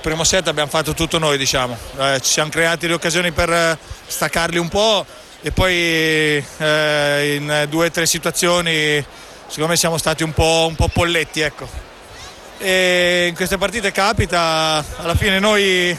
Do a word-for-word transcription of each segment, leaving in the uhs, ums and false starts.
primo set abbiamo fatto tutto noi, diciamo, eh, ci siamo creati le occasioni per eh, staccarli un po' e poi eh, in due o tre situazioni secondo me siamo stati un po', un po' polletti, ecco. E in queste partite capita, alla fine noi eh,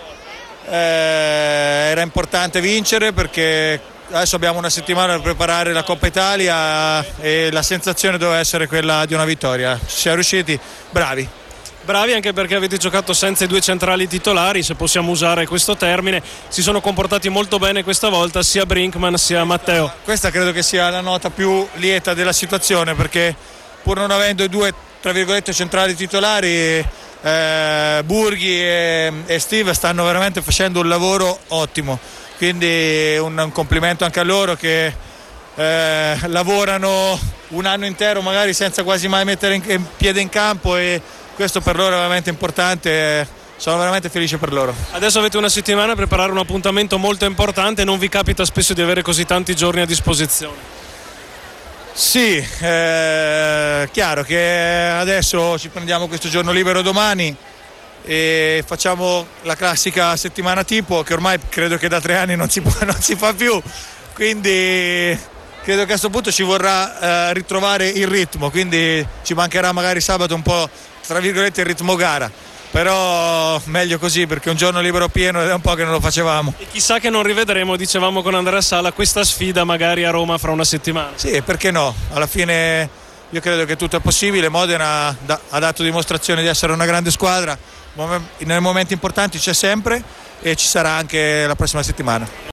era importante vincere perché adesso abbiamo una settimana per preparare la Coppa Italia e la sensazione doveva essere quella di una vittoria. Ci siamo riusciti, bravi. Bravi anche perché avete giocato senza i due centrali titolari, se possiamo usare questo termine. Si sono comportati molto bene questa volta sia Brinkman sia Matteo. Questa credo che sia la nota più lieta della situazione, perché pur non avendo i due tra virgolette centrali titolari, eh, Burghi e, e Steve stanno veramente facendo un lavoro ottimo, quindi un, un complimento anche a loro che eh, lavorano un anno intero magari senza quasi mai mettere in, in piede in campo, e questo per loro è veramente importante. Sono veramente felice per loro. Adesso avete una settimana per preparare un appuntamento molto importante, non vi capita spesso di avere così tanti giorni a disposizione? Sì, eh, chiaro che adesso ci prendiamo questo giorno libero domani e facciamo la classica settimana tipo, che ormai credo che da tre anni non si, può, non si fa più, quindi credo che a questo punto ci vorrà eh, ritrovare il ritmo, quindi ci mancherà magari sabato un po' tra virgolette il ritmo gara, però meglio così perché un giorno libero pieno ed è un po' che non lo facevamo. E chissà che non rivedremo, dicevamo con Andrea Sala, questa sfida magari a Roma fra una settimana. Sì, perché no? Alla fine io credo che tutto è possibile. Modena da, ha dato dimostrazione di essere una grande squadra, nei momenti importanti c'è sempre e ci sarà anche la prossima settimana.